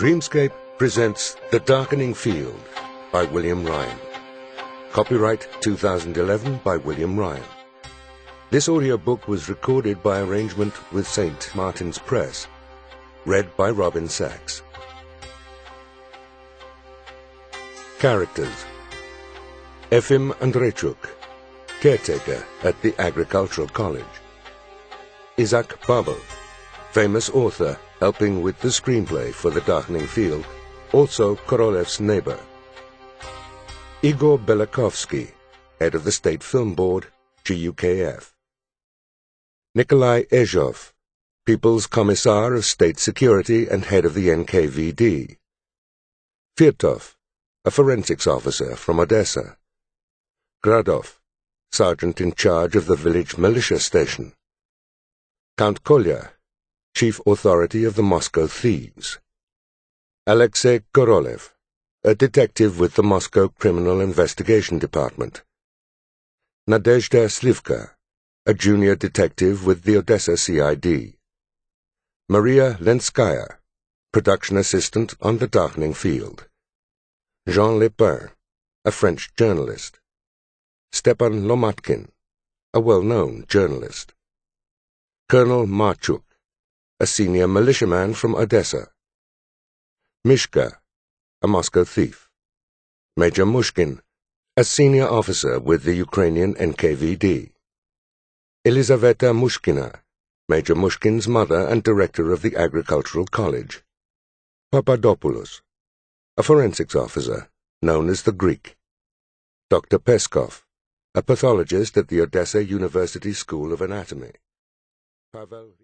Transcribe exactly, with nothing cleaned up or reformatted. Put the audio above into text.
Dreamscape presents The Darkening Field by William Ryan. Copyright two thousand eleven by William Ryan. This audiobook was recorded by arrangement with Saint Martin's Press. Read by Robin Sachs. Characters: Efim Andreychuk, caretaker at the Agricultural College. Isaac Babel, famous author helping with the screenplay for The Darkening Field, also Korolev's neighbor. Igor Belakovsky, head of the State Film Board, G U K F. Nikolai Ezhov, People's Commissar of State Security and head of the N K V D. Firtov, a forensics officer from Odessa. Gradov, sergeant in charge of the village militia station. Count Kolya, chief authority of the Moscow thieves. Alexei Korolev, a detective with the Moscow Criminal Investigation Department. Nadezhda Slivka, a junior detective with the Odessa C I D. Maria Lenskaya, production assistant on The Darkening Field. Jean Lepin, a French journalist. Stepan Lomatkin, a well-known journalist. Colonel Marchuk, a senior militiaman from Odessa. Mishka, a Moscow thief. Major Mushkin, a senior officer with the Ukrainian N K V D. Elizaveta Mushkina, Major Mushkin's mother and director of the Agricultural College. Papadopoulos, a forensics officer, known as the Greek. Doctor Peskov, a pathologist at the Odessa University School of Anatomy. Pavel